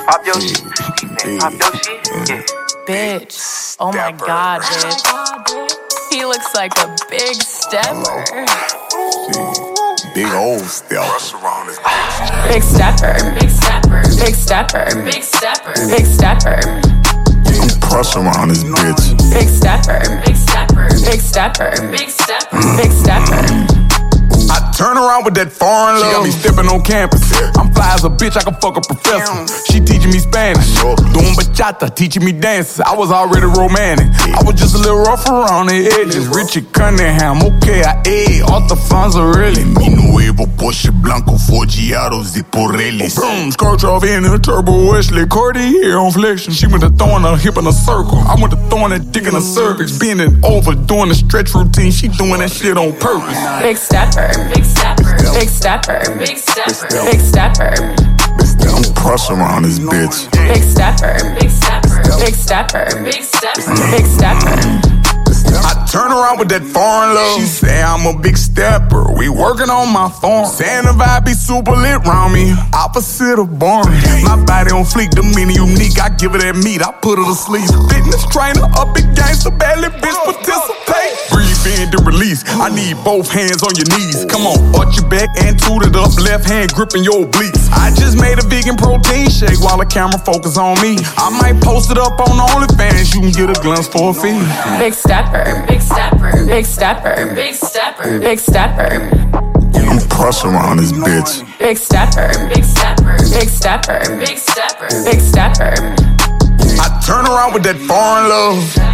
Pop your shit. Pop your shit. Yeah. Bitch. Oh my god, bitch. He looks like a big stepper. Big old stepper. Big stepper. Big stepper. Big stepper. Big stepper. Big stepper. I'm pressure around this bitch. Big stepper. Big stepper. Big stepper. Big stepper. Big stepper. I turn around with that foreign love. She got me stepping on campus. I'm fly as a bitch, I can fuck a professor. She teaching me Spanish, doing bachata, teaching me dances. I was already romantic. I was just a little rough around the edges. Richard Cunningham, okay, I ate Arthur Fonzarelli. Mi nuevo Porsche Blanco, Foggiatos de Porellis. Boom, skirt off in a turbo Wesley, Cartier on flexion. She went to throwing her hip in a circle. I went to throwing that dick in a cervix. Bending over, doing the stretch routine. She doing that shit on purpose. Big stepper. Big stepper, big stepper, big stepper, big stepper. I'm pressure around this bitch. Big stepper, big stepper, big stepper, big stepper, big stepper. I turn around with that foreign love. She say I'm a big stepper. We working on my farm. Saying the vibe be super lit round me. Opposite of boring. My body on fleek, the meaning unique. I give her that meat, I put her to sleep. Fitness trainer, up big gangster, badly bitch participate. Breathe in to release. I need both hands on your knees. Come on, arch your back and toot it up. Left hand gripping your obliques. I just made a vegan protein shake while the camera focus on me. I might post it up on OnlyFans. You can get a glimpse for a fee. Big stepper. Big stepper, big stepper, big stepper, big stepper. I'm pressure around this bitch. Big stepper, big stepper, big stepper, big stepper, big stepper. I turn around with that foreign love.